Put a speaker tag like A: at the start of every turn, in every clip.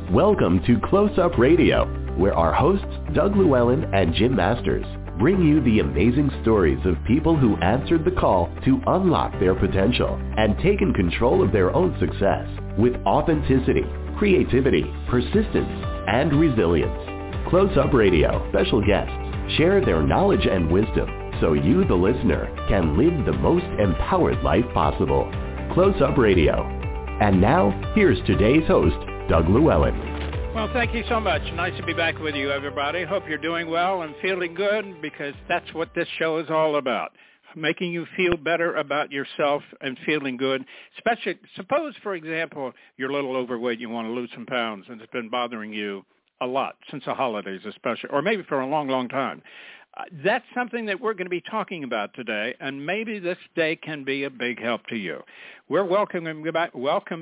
A: Welcome to Close Up Radio, where our hosts, Doug Llewellyn and Jim Masters, bring you the amazing stories of people who answered the call to unlock their potential and taken control of their own success with authenticity, creativity, persistence, and resilience. Close Up Radio special guests share their knowledge and wisdom so you, the listener, can live the most empowered life possible. Close Up Radio. And now, here's today's host, Doug Llewellyn.
B: Well, thank you so much. Nice to be back with you, everybody. Hope you're doing well and feeling good, because that's what this show is all about, making you feel better about yourself and feeling good. Especially, suppose, for example, you're a little overweight, you want to lose some pounds, and it's been bothering you a lot since the holidays especially, or maybe for a long, long time. That's something that we're going to be talking about today, and maybe this day can be a big help to you. We're welcoming back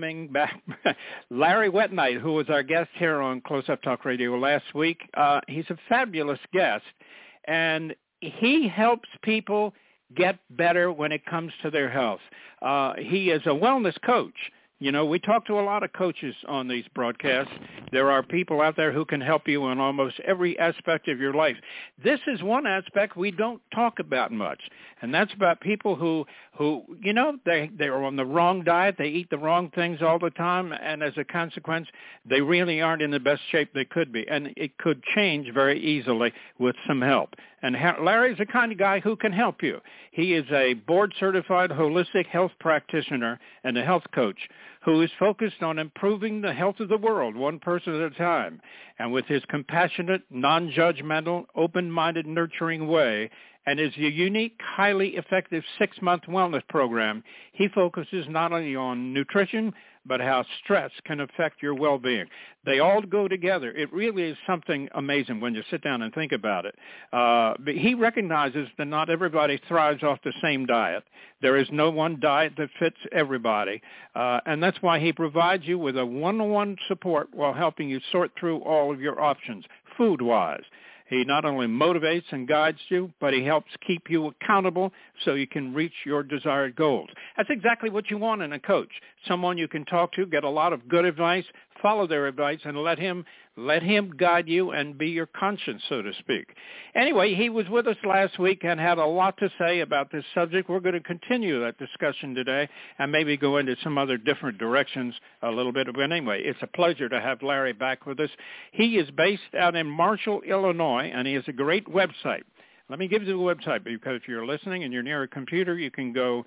B: Larry Wetnight, who was our guest here on Close Up Talk Radio last week. He's a fabulous guest, and he helps people get better when it comes to their health. He is a wellness coach. You know, we talk to a lot of coaches on these broadcasts. There are people out there who can help you in almost every aspect of your life. This is one aspect we don't talk about much, and that's about people who you know, they're on the wrong diet, they eat the wrong things all the time, and as a consequence, they really aren't in the best shape they could be, and it could change very easily with some help. And Larry's the kind of guy who can help you. He is a board-certified holistic health practitioner and a health coach who is focused on improving the health of the world, one person at a time. And with his compassionate, non-judgmental, open-minded, nurturing way, and his unique, highly effective 6-month wellness program, he focuses not only on nutrition, but how stress can affect your well-being. They all go together. It really is something amazing when you sit down and think about it. But he recognizes that not everybody thrives off the same diet. There is no one diet that fits everybody, and that's why he provides you with a one-on-one support while helping you sort through all of your options, food-wise. He not only motivates and guides you, but he helps keep you accountable so you can reach your desired goals. That's exactly what you want in a coach, someone you can talk to, get a lot of good advice, follow their advice, and let him guide you and be your conscience, so to speak. Anyway, he was with us last week and had a lot to say about this subject. We're going to continue that discussion today and maybe go into some other different directions a little bit. But anyway, it's a pleasure to have Larry back with us. He is based out in Marshall, Illinois, and he has a great website. Let me give you the website, because if you're listening and you're near a computer, you can go,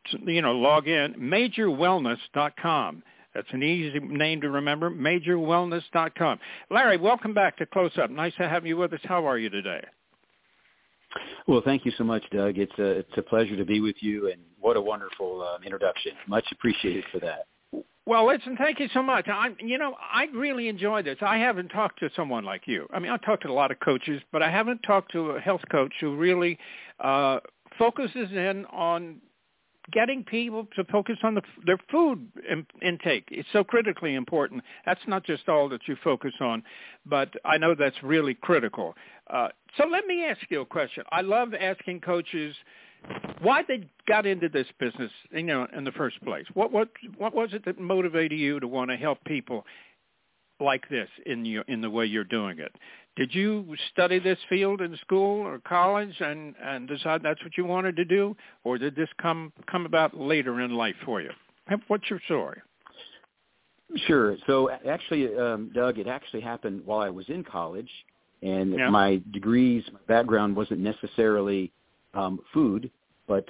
B: log in, majorwellness.com. That's an easy name to remember, majorwellness.com. Larry, welcome back to Close Up. Nice to have you with us. How are you today?
C: Well, thank you so much, Doug. It's a pleasure to be with you, and what a wonderful introduction. Much appreciated for that.
B: Well, listen, thank you so much. I really enjoy this. I haven't talked to someone like you. I mean, I've talked to a lot of coaches, but I haven't talked to a health coach who really focuses in on getting people to focus on their food intake. It's so critically important. That's not just all that you focus on, but I know that's really critical. So let me ask you a question. I love asking coaches why they got into this business, in the first place. What was it that motivated you to want to help people like this in the way you're doing it? Did you study this field in school or college and decide that's what you wanted to do, or did this come about later in life for you? What's your story?
C: Sure. So actually, Doug, it actually happened while I was in college, and my background wasn't necessarily food, but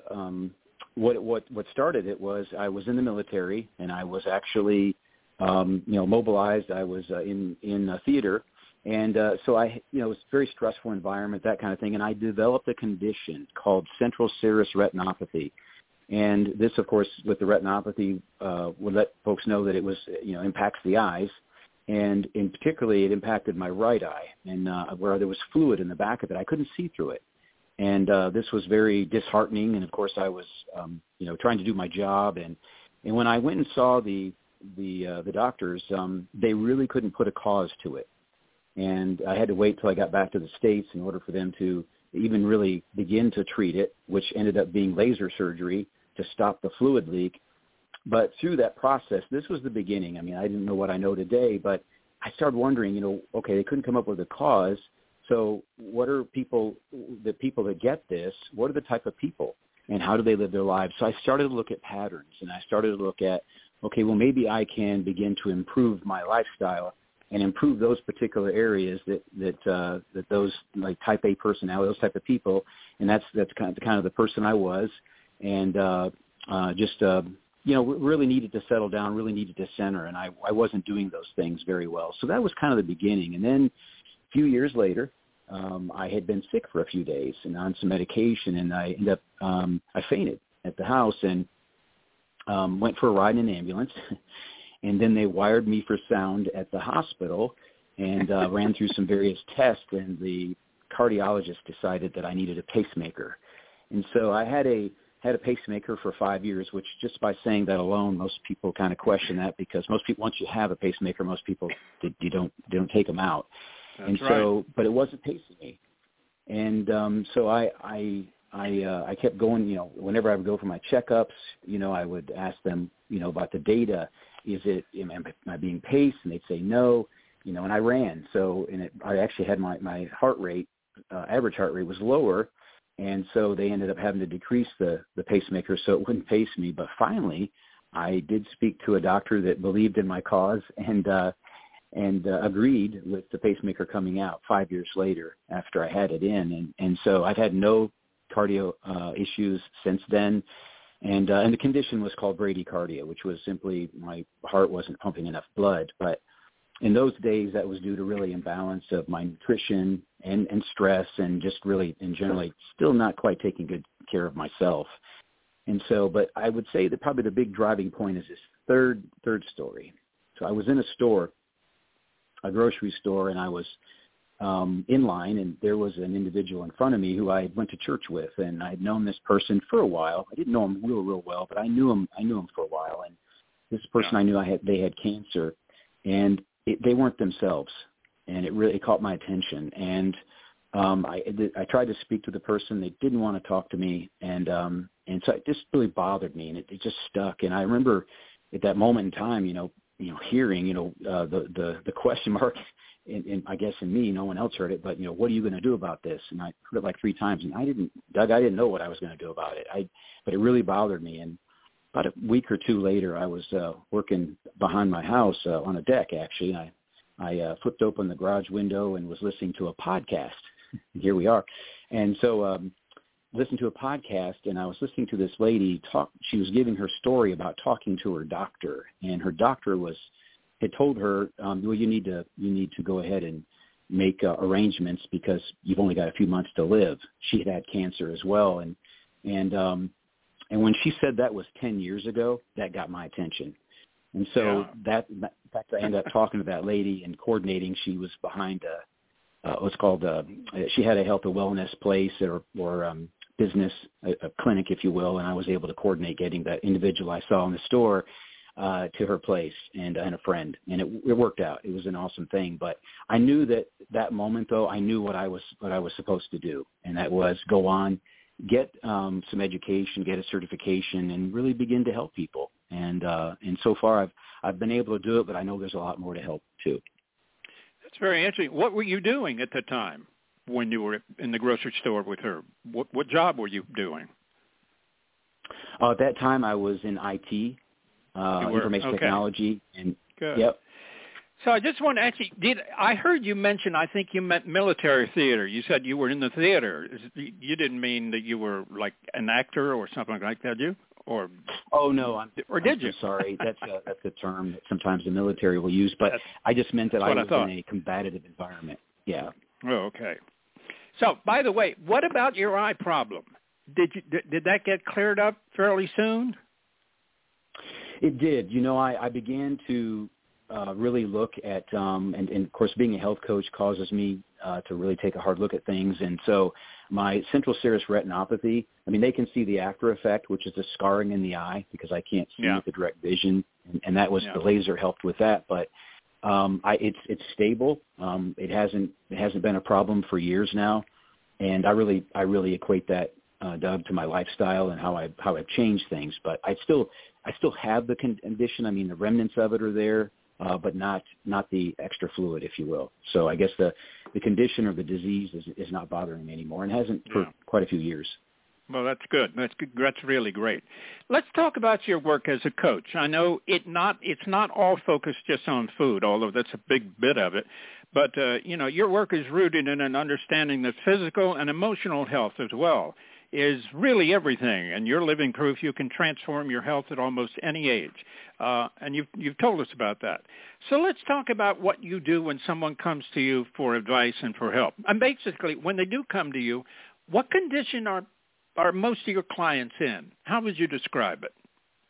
C: what started it was I was in the military, and I was actually mobilized. I was in theater. And so it was a very stressful environment, that kind of thing. And I developed a condition called central serous retinopathy. And this, of course, with the retinopathy, would let folks know that it was, impacts the eyes. And in particularly, it impacted my right eye, and where there was fluid in the back of it. I couldn't see through it. And this was very disheartening. And, of course, I was, trying to do my job. And when I went and saw the doctors, they really couldn't put a cause to it. And I had to wait till I got back to the States in order for them to even really begin to treat it, which ended up being laser surgery to stop the fluid leak. But through that process, this was the beginning. I mean, I didn't know what I know today, but I started wondering, okay, they couldn't come up with a cause. So what are the people that get this, what are the type of people and how do they live their lives? So I started to look at patterns, and I started to look at, okay, well, maybe I can begin to improve my lifestyle and improve those particular areas that those like type A personality, those type of people. And that's kind of the person I was. And really needed to settle down, really needed to center. And I wasn't doing those things very well. So that was kind of the beginning. And then a few years later, I had been sick for a few days and on some medication, and I ended up, I fainted at the house and went for a ride in an ambulance. And then they wired me for sound at the hospital and ran through some various tests, and the cardiologist decided that I needed a pacemaker. And so I had a pacemaker for 5 years, which just by saying that alone, most people kind of question that, because most people, once you have a pacemaker, most people, they don't take them out.
B: That's
C: and so, right. But it wasn't pacing me. And so I kept going, whenever I would go for my checkups, I would ask them, about the data. Am I being paced? And they'd say no, and I ran. So, I actually had my heart rate, average heart rate was lower. And so they ended up having to decrease the pacemaker so it wouldn't pace me. But finally, I did speak to a doctor that believed in my cause and agreed with the pacemaker coming out 5 years later after I had it in. And so I've had no cardio issues since then. And the condition was called bradycardia, which was simply my heart wasn't pumping enough blood. But in those days, that was due to really imbalance of my nutrition and stress, and just really, in generally, still not quite taking good care of myself. And so, but I would say that probably the big driving point is this third story. So I was in a store, a grocery store, and I was in line, and there was an individual in front of me who I went to church with, and I had known this person for a while. I didn't know him real well, but I knew him for a while. And this person, I knew they had cancer, and they weren't themselves, and it really caught my attention. And I tried to speak to the person. They didn't want to talk to me, and so it just really bothered me, and it just stuck. And I remember at that moment in time, hearing, the question mark, and I guess in me, no one else heard it, but what are you going to do about this? And I heard it like 3 times, and I didn't know what I was going to do about it. But it really bothered me. And about a week or 2 later, I was working behind my house on a deck, actually. And I flipped open the garage window and was listening to a podcast. Here we are. And so listened to a podcast, and I was listening to this lady talk. She was giving her story about talking to her doctor, and her doctor had told her, well, you need to go ahead and make arrangements because you've only got a few months to live. She had cancer as well, and when she said that was 10 years ago, that got my attention. And so in fact, I ended up talking to that lady and coordinating. She was behind what's called she had a health and wellness place or business, a clinic, if you will, and I was able to coordinate getting that individual I saw in the store to her place and a friend, and it worked out. It was an awesome thing. But I knew that moment, though, I knew what I was supposed to do, and that was go on, get some education, get a certification, and really begin to help people. And so far, I've been able to do it, but I know there's a lot more to help too.
B: That's very interesting. What were you doing at the time when you were in the grocery store with her? What job were you doing?
C: At that time, I was in IT. Information technology, and
B: good.
C: Yep.
B: So I just want to ask you, I heard you mention, I think you meant military theater. You said you were in the theater. You didn't mean that you were like an actor or something like that, did you? Or
C: no,
B: did you?
C: Sorry, that's a term that sometimes the military will use, but I just meant that I was in a combative environment. Yeah.
B: Oh, okay. So, by the way, what about your eye problem? Did that get cleared up fairly soon?
C: It did. I began to really look at, and of course, being a health coach causes me to really take a hard look at things. And so my central serous retinopathy, they can see the after effect, which is the scarring in the eye because I can't see with the direct vision. And that was the laser helped with that. But it's stable. It hasn't been a problem for years now. And I really equate that, Doug, to my lifestyle and how I've changed things. But I still have the condition. The remnants of it are there. but not the extra fluid, if you will. So I guess the condition or the disease is not bothering me anymore, and hasn't for quite a few years.
B: Well, that's good. That's really great. Let's talk about your work as a coach. I know it's not all focused just on food, although that's a big bit of it. But, your work is rooted in an understanding that physical and emotional health as well is really everything, and you're living proof you can transform your health at almost any age. And you've told us about that. So let's talk about what you do when someone comes to you for advice and for help. And basically, when they do come to you, what condition are most of your clients in? How would you describe it?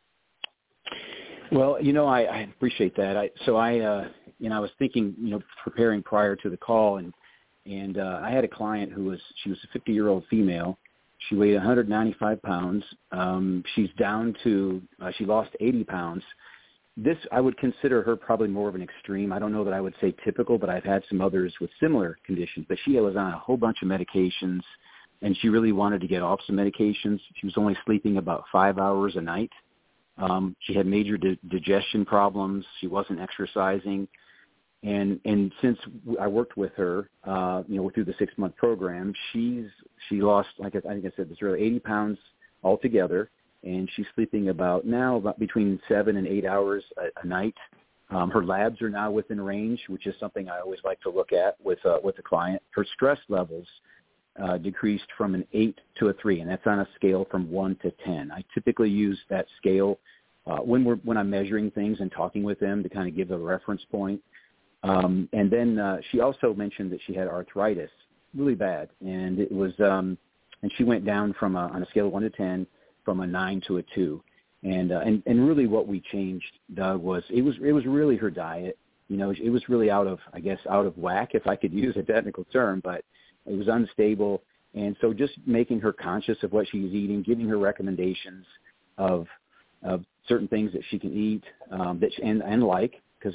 C: Well, I appreciate that. I was thinking, preparing prior to the call, and I had a client she was a 50-year-old female. She weighed 195 pounds. She's down to, she lost 80 pounds. This, I would consider her probably more of an extreme. I don't know that I would say typical, but I've had some others with similar conditions. But she was on a whole bunch of medications, and she really wanted to get off some medications. She was only sleeping about 5 hours a night. She had major digestion problems. She wasn't exercising. And since I worked with her, through the 6-month program, she lost, like I think I said this earlier, 80 pounds altogether, and she's sleeping about between 7 and 8 hours a night. Her labs are now within range, which is something I always like to look at with a client. Her stress levels decreased from an 8 to a 3, and that's on a scale from 1 to 10. I typically use that scale when I'm measuring things and talking with them to kind of give a reference point. And then she also mentioned that she had arthritis, really bad, and it was and she went down from on a scale of 1 to 10 from a 9 to a 2. And really what we changed, Doug, was it was really her diet. It was really out of whack, if I could use a technical term, but it was unstable. And so just making her conscious of what she's eating, giving her recommendations of certain things that she can eat and like, because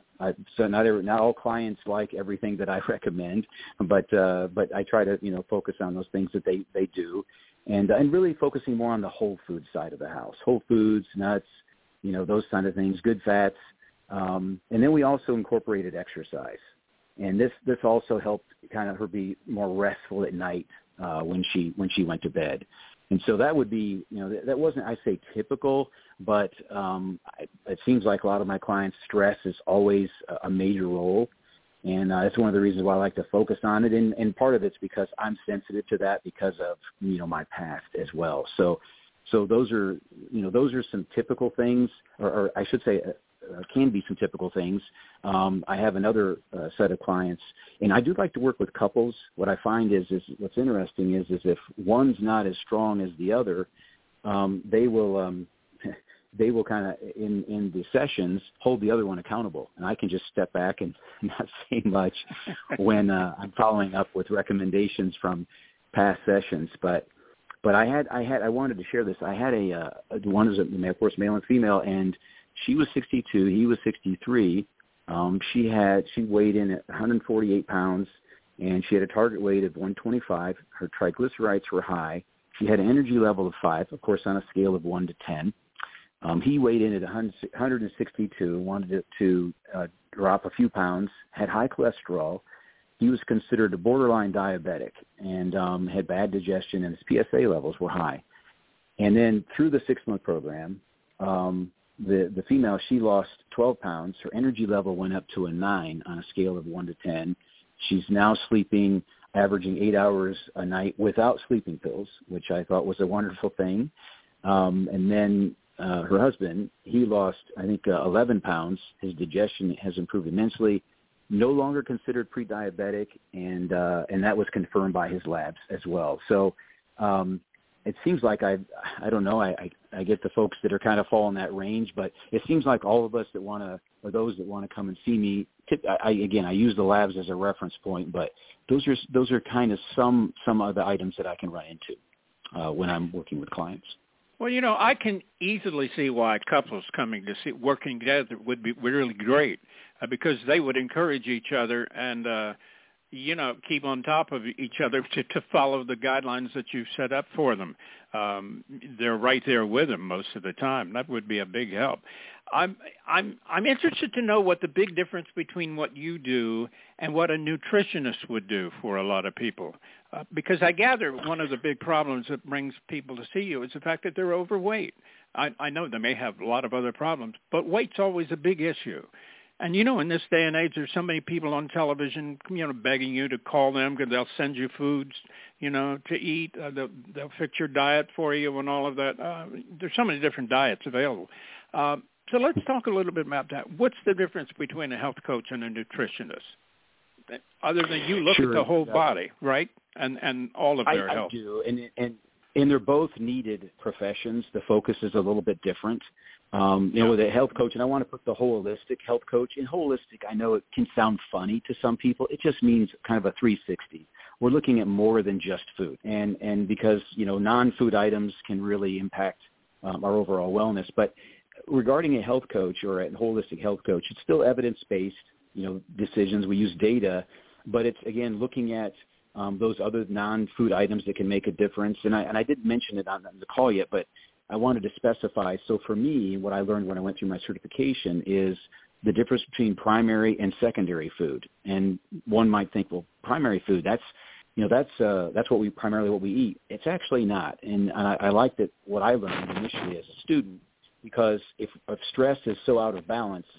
C: not all clients like everything that I recommend, but I try to focus on those things that they do, and really focusing more on the whole food side of the house, whole foods, nuts, those kind of things, good fats, and then we also incorporated exercise, and this also helped kind of her be more restful at night when she went to bed. And so that would be, that wasn't, I say, typical, but it seems like a lot of my clients' stress is always a major role. And that's one of the reasons why I like to focus on it. And part of it's because I'm sensitive to that because of, my past as well. So those are some typical things, or I should say can be some typical things. I have another set of clients, and I do like to work with couples. What I find is what's interesting is if one's not as strong as the other, they will kind of in the sessions hold the other one accountable, and I can just step back and not say much when I'm following up with recommendations from past sessions. But I wanted to share this. I had one is of course male and female, and she was 62, he was 63. She weighed in at 148 pounds, and she had a target weight of 125. Her triglycerides were high. She had an energy level of 5, of course, on a scale of 1 to 10. He weighed in at 162, wanted to drop a few pounds, had high cholesterol. He was considered a borderline diabetic and had bad digestion, and his PSA levels were high. And then through the 6-month program, the female, she lost 12 pounds. Her energy level went up to a 9 on a scale of 1 to 10. She's now sleeping, averaging 8 hours a night without sleeping pills, which I thought was a wonderful thing. And then her husband, he lost, I think, 11 pounds. His digestion has improved immensely, no longer considered pre-diabetic, and that was confirmed by his labs as well. So it seems like I don't know, I get the folks that are kind of fall in that range, but it seems like all of us that want to, or those that want to come and see me, I use the labs as a reference point, but those are kind of some of the items that I can run into when I'm working with clients.
B: Well, I can easily see why couples working together would be really great because they would encourage each other and, keep on top of each other to follow the guidelines that you've set up for them. They're right there with them most of the time. That would be a big help. I'm interested to know what the big difference between what you do and what a nutritionist would do for a lot of people, because I gather one of the big problems that brings people to see you is the fact that they're overweight. I know they may have a lot of other problems, but weight's always a big issue. And, in this day and age, there's so many people on television, begging you to call them because they'll send you foods, to eat. They'll fix your diet for you and all of that. There's so many different diets available. So let's talk a little bit about that. What's the difference between a health coach and a nutritionist? Other than you look at the whole body, right, and all of their health. I
C: do, and they're both needed professions. The focus is a little bit different. With a health coach, and I want to put the holistic health coach. In holistic, I know it can sound funny to some people. It just means kind of a 360. We're looking at more than just food, and because non-food items can really impact our overall wellness. But regarding a health coach or a holistic health coach, it's still evidence-based, decisions. We use data, but it's again looking at those other non-food items that can make a difference. And I didn't mention it on the call yet, but I wanted to specify. So for me, what I learned when I went through my certification is the difference between primary and secondary food. And one might think, well, primary food, that's what we eat. It's actually not. And I like that what I learned initially as a student, because if stress is so out of balance,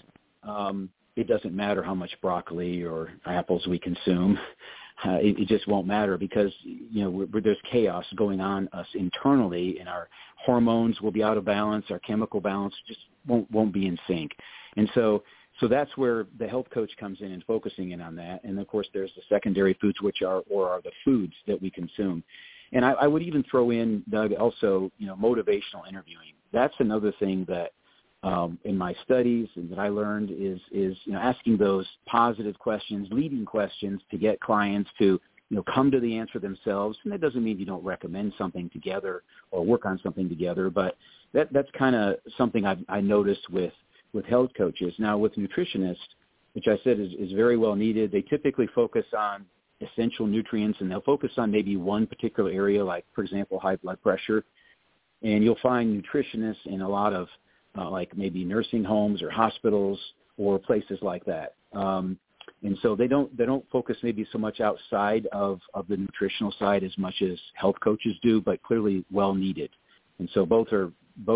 C: it doesn't matter how much broccoli or apples we consume. It just won't matter because, there's chaos going on us internally, and our hormones will be out of balance. Our chemical balance just won't be in sync. And so that's where the health coach comes in and focusing in on that. And, of course, there's the secondary foods, which are the foods that we consume. And I would even throw in, Doug, also, motivational interviewing. That's another thing that in my studies and that I learned is asking those positive questions, leading questions to get clients to come to the answer themselves. And that doesn't mean you don't recommend something together or work on something together, but that's kind of something I noticed with health coaches. Now with nutritionists, which I said is very well needed, they typically focus on essential nutrients, and they'll focus on maybe one particular area, like for example high blood pressure. And you'll find nutritionists in a lot of like maybe nursing homes or hospitals or places like that. And so they don't focus maybe so much outside of the nutritional side as much as health coaches do, but clearly well needed. And so both are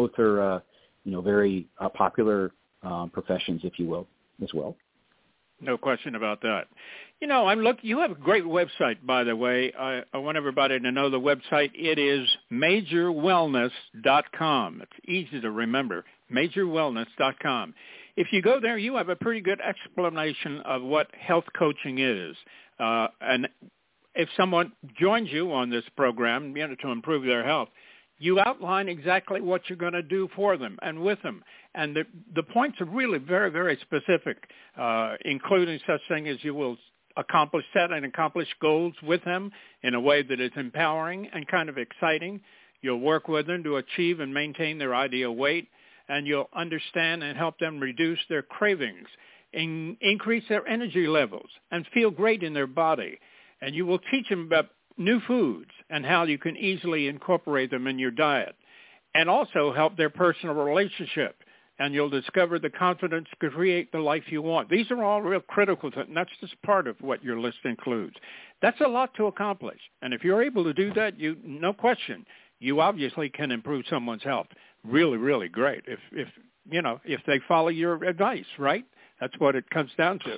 C: very popular professions, if you will, as well.
B: No question about that. You have a great website, by the way. I want everybody to know the website. It is majorwellness.com. It's easy to remember, majorwellness.com. If you go there, you have a pretty good explanation of what health coaching is. And if someone joins you on this program, to improve their health, you outline exactly what you're going to do for them and with them. And the points are really very, very specific, including such thing as you will set and accomplish goals with them in a way that is empowering and kind of exciting. You'll work with them to achieve and maintain their ideal weight, and you'll understand and help them reduce their cravings, increase their energy levels, and feel great in their body. And you will teach them about new foods and how you can easily incorporate them in your diet, and also help their personal relationship. And you'll discover the confidence to create the life you want. These are all real critical things. That's just part of what your list includes. That's a lot to accomplish. And if you're able to do that, no question, you obviously can improve someone's health. Really, really great. If they follow your advice, right? That's what it comes down to.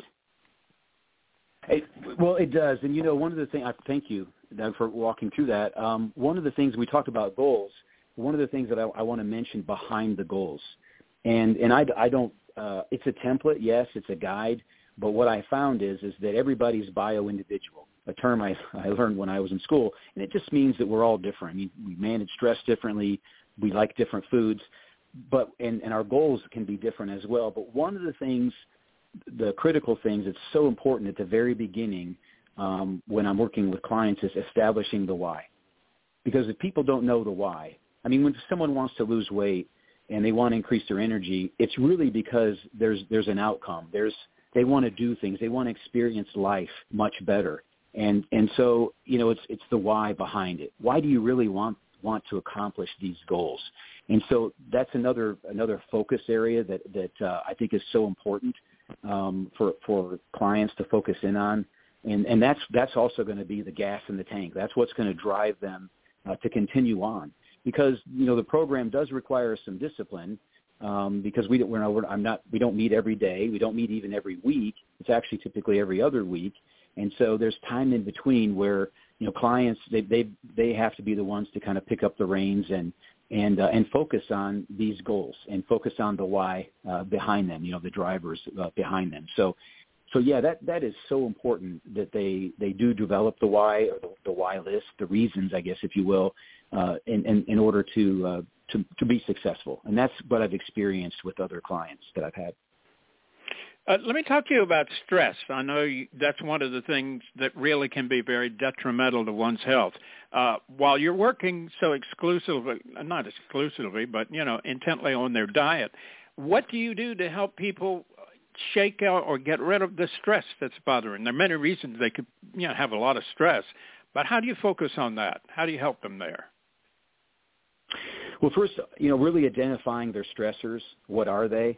C: Well, it does. And, one of the things, thank you, Doug, for walking through that. One of the things we talked about goals, one of the things that I want to mention behind the goals. And I don't, it's a template, yes, it's a guide, but what I found is that everybody's bio-individual, a term I learned when I was in school, and it just means that we're all different. I mean, we manage stress differently, we like different foods, but and our goals can be different as well. But one of the things, the critical things that's so important at the very beginning when I'm working with clients is establishing the why. Because if people don't know the why, I mean, when someone wants to lose weight, and they want to increase their energy, it's really because there's an outcome. They want to do things. They want to experience life much better. And so, it's the why behind it. Why do you really want want to accomplish these goals. And so that's another focus area that I think is so important for clients to focus in on. And that's also going to be the gas in the tank. That's what's going to drive them to continue on. Because, the program does require some discipline because we don't meet every day. We don't meet even every week. It's actually typically every other week. And so there's time in between where, clients, they have to be the ones to kind of pick up the reins and focus on these goals and focus on the why behind them, the drivers behind them. So yeah, that is so important that they do develop the why, or the why list, the reasons, I guess, if you will, in order to be successful. And that's what I've experienced with other clients that I've had.
B: Let me talk to you about stress. I know that's one of the things that really can be very detrimental to one's health. While you're working so exclusively, not exclusively, but, intently on their diet, what do you do to help people shake out or get rid of the stress that's bothering? There are many reasons they could, have a lot of stress, but how do you focus on that? How do you help them there?
C: Well, first, really identifying their stressors. What are they?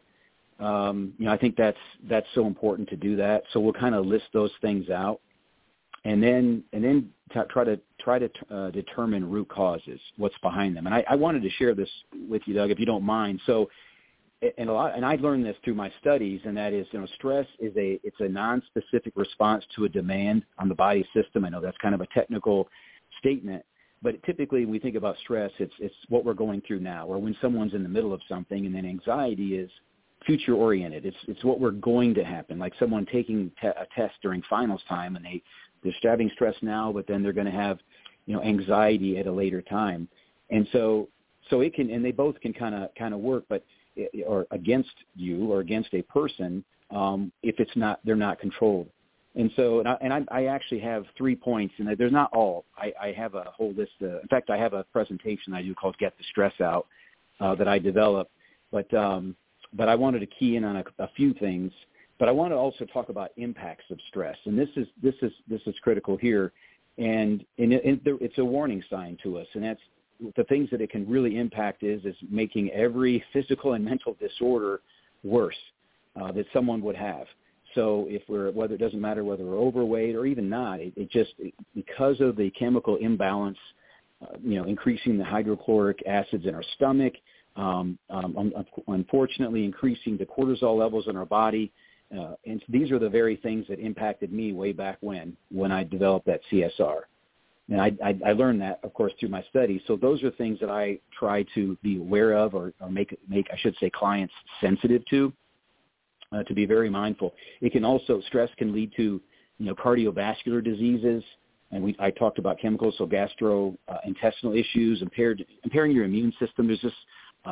C: I think that's so important to do that. So we'll kind of list those things out, and then try to determine root causes, what's behind them. And I wanted to share this with you, Doug, if you don't mind. So, and I learned this through my studies, and that is, stress it's a non-specific response to a demand on the body system. I know that's kind of a technical statement, but typically when we think about stress, it's what we're going through now, or when someone's in the middle of something. And then anxiety is future-oriented. It's what we're going to happen, like someone taking a test during finals time, and they're having stress now, but then they're going to have, anxiety at a later time. And so it can, and they both can kind of work, but or against you or against a person if they're not controlled. And so, I actually have 3 points, and there's not all. I have a whole list. In fact, I have a presentation I do called "Get the Stress Out" that I developed, but I wanted to key in on a few things. But I want to also talk about impacts of stress, and this is critical here, and it's a warning sign to us, and that's the things that it can really impact is making every physical and mental disorder worse that someone would have. So whether it doesn't matter whether we're overweight or even not, because of the chemical imbalance, increasing the hydrochloric acids in our stomach, unfortunately increasing the cortisol levels in our body. And these are the very things that impacted me way back when I developed that CSR. And I learned that, of course, through my studies. So those are things that I try to be aware of or make, I should say, clients sensitive to be very mindful. It can also, stress can lead to, cardiovascular diseases. And I talked about chemicals, so gastrointestinal issues, impairing your immune system. There's just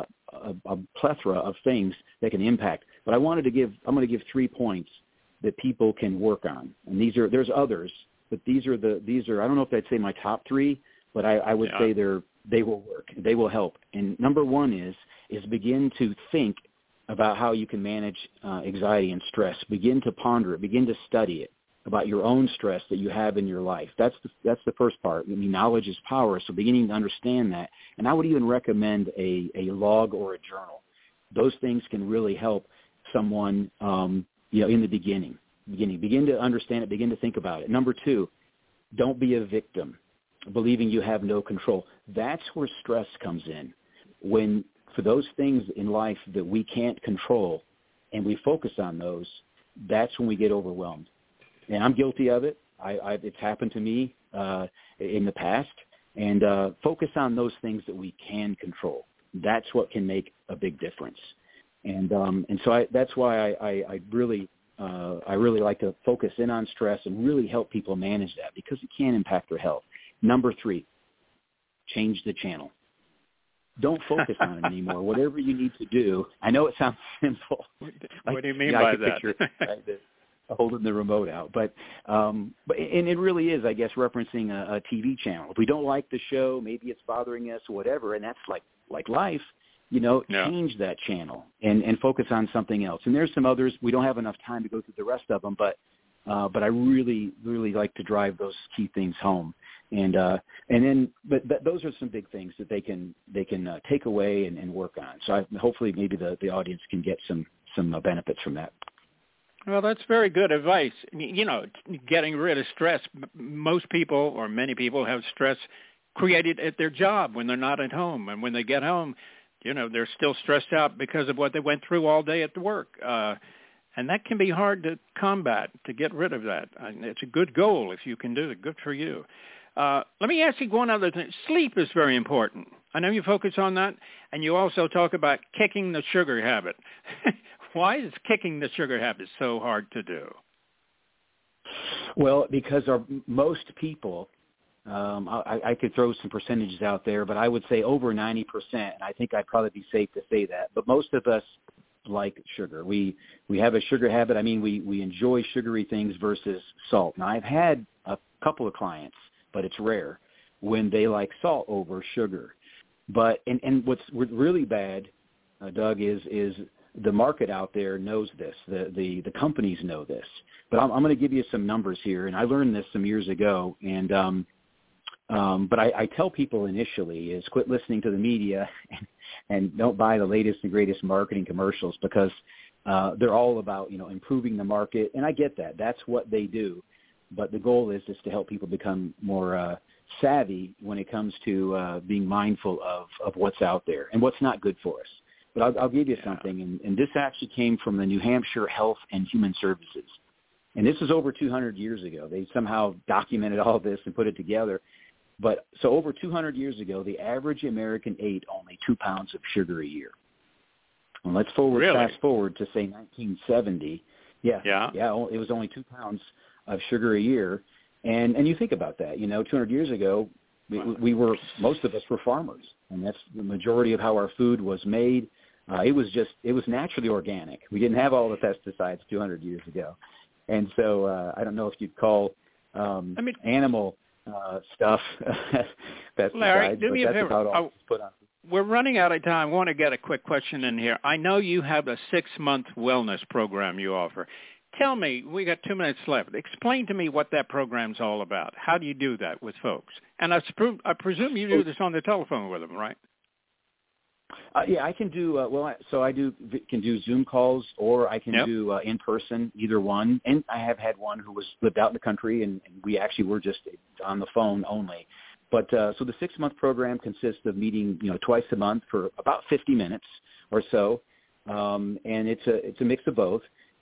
C: a plethora of things that can impact. But I'm going to give 3 points that people can work on. And there's others, but these are I don't know if I'd say my top 3, but I would say they will work. They will help. And number 1 is begin to think about how you can manage anxiety and stress. Begin to ponder it. Begin to study it, about your own stress that you have in your life. That's the first part. I mean, knowledge is power, so beginning to understand that. And I would even recommend a log or a journal. Those things can really help someone, in the beginning. Begin to understand it. Begin to think about it. Number 2, don't be a victim, believing you have no control. That's where stress comes in. For those things in life that we can't control and we focus on those, that's when we get overwhelmed. And I'm guilty of it. It's happened to me in the past. And focus on those things that we can control. That's what can make a big difference. And so that's why I really like to focus in on stress and really help people manage that, because it can impact their health. Number 3, change the channel. Don't focus on it anymore. Whatever you need to do. I know it sounds simple.
B: What do you mean by that?
C: Picture, holding the remote out, but it really is, I guess, referencing a TV channel. If we don't like the show, maybe it's bothering us or whatever, and that's like life. Change that channel and focus on something else. And there's some others. We don't have enough time to go through the rest of them, but but I really, really like to drive those key things home. And then, but those are some big things that they can take away and work on. So hopefully maybe the audience can get some benefits from that.
B: Well, that's very good advice. You know, getting rid of stress. Most people, or many people, have stress created at their job when they're not at home. And when they get home, you know, they're still stressed out because of what they went through all day at the work. And that can be hard to combat, to get rid of that. It's a good goal if you can do it. Good for you. Let me ask you one other thing. Sleep is very important. I know you focus on that, and you also talk about kicking the sugar habit. Why is kicking the sugar habit so hard to do?
C: Well, because most people, I could throw some percentages out there, but I would say over 90%, and I think I'd probably be safe to say that. But most of us like sugar. We have a sugar habit. I mean, we enjoy sugary things versus salt. Now, I've had a couple of clients, but it's rare, when they like salt over sugar. But and what's really bad, Doug, is the market out there knows this. The companies know this. But I'm going to give you some numbers here, and I learned this some years ago. And but I tell people initially is quit listening to the media and don't buy the latest and greatest marketing commercials, because they're all about, you know, improving the market. And I get that. That's what they do. But the goal is just to help people become more savvy when it comes to being mindful of what's out there and what's not good for us. But I'll give you something, and this actually came from the New Hampshire Health and Human Services. And this is over 200 years ago. They somehow documented all this and put it together. But so over 200 years ago, the average American ate only 2 pounds of sugar a year. And let's fast forward to, say, 1970. Yeah, it was only 2 pounds of sugar a year. And you think about that, you know, 200 years ago, most of us were farmers, and that's the majority of how our food was made. It was naturally organic. We didn't have all the pesticides 200 years ago. And so I don't know if you'd call animal stuff pesticides.
B: Larry, do me a favor.
C: Put on.
B: We're running out of time. I want to get a quick question in here. I know you have a 6-month wellness program you offer. Tell me, we got 2 minutes left. Explain to me what that program's all about. How do you do that with folks? And I presume you do this on the telephone with them, right?
C: Yeah, I can do, can do Zoom calls, or I can do in person, either one. And I have had one who lived out in the country, and we actually were just on the phone only. But so the 6-month program consists of meeting, you know, twice a month for about 50 minutes or so. And it's a mix of both.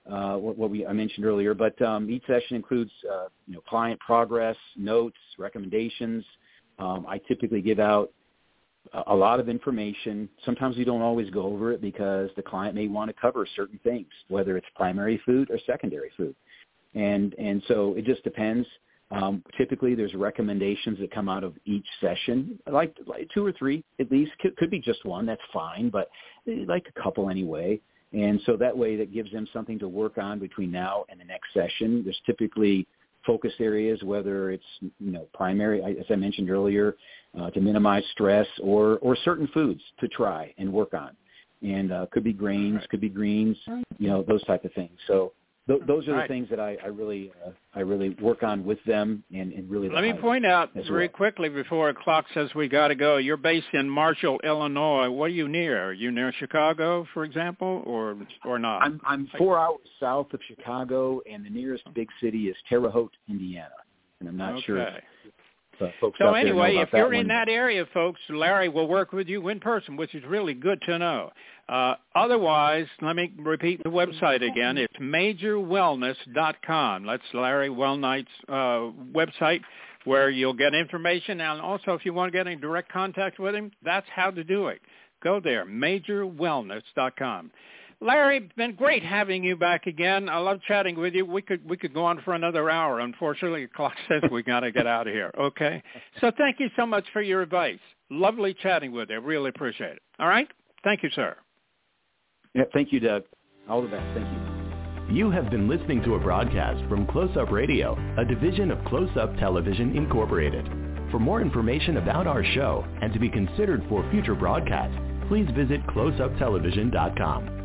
C: I mentioned earlier, but each session includes, you know, client progress, notes, recommendations. I typically give out a lot of information. Sometimes we don't always go over it because the client may want to cover certain things, whether it's primary food or secondary food. And so it just depends. Typically there's recommendations that come out of each session, like 2 or 3 at least. Could be just one, that's fine, but like a couple anyway. And so that way that gives them something to work on between now and the next session. There's typically focus areas, whether it's, you know, primary, as I mentioned earlier, to minimize stress, or certain foods to try and work on. And could be grains, could be greens, you know, those type of things. So those are the things that I really work on with them, and really.
B: Let me point out very quickly before the clock says we got to go. You're based in Marshall, Illinois. What are you near? Are you near Chicago, for example, or not?
C: I'm 4 hours south of Chicago, and the nearest big city is Terre Haute, Indiana, and I'm not sure. Folks
B: so anyway, if you're in that area, folks, Larry will work with you in person, which is really good to know. Otherwise, let me repeat the website again. It's MajorWellness.com. That's Larry Wellnight's website, where you'll get information. And also, if you want to get in direct contact with him, that's how to do it. Go there, MajorWellness.com. Larry, it's been great having you back again. I love chatting with you. We could go on for another hour. Unfortunately, the clock says we got to get out of here. Okay? So thank you so much for your advice. Lovely chatting with you. I really appreciate it. All right? Thank you, sir.
C: Yeah, thank you, Doug. All the best. Thank you.
A: You have been listening to a broadcast from Close Up Radio, a division of Close Up Television Incorporated. For more information about our show and to be considered for future broadcasts, please visit closeuptelevision.com.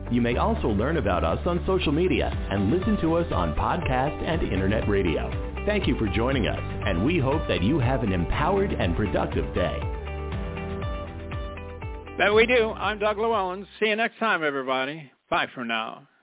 A: You may also learn about us on social media and listen to us on podcast and internet radio. Thank you for joining us, and we hope that you have an empowered and productive day.
B: That we do. I'm Doug Llewellyn. See you next time, everybody. Bye for now.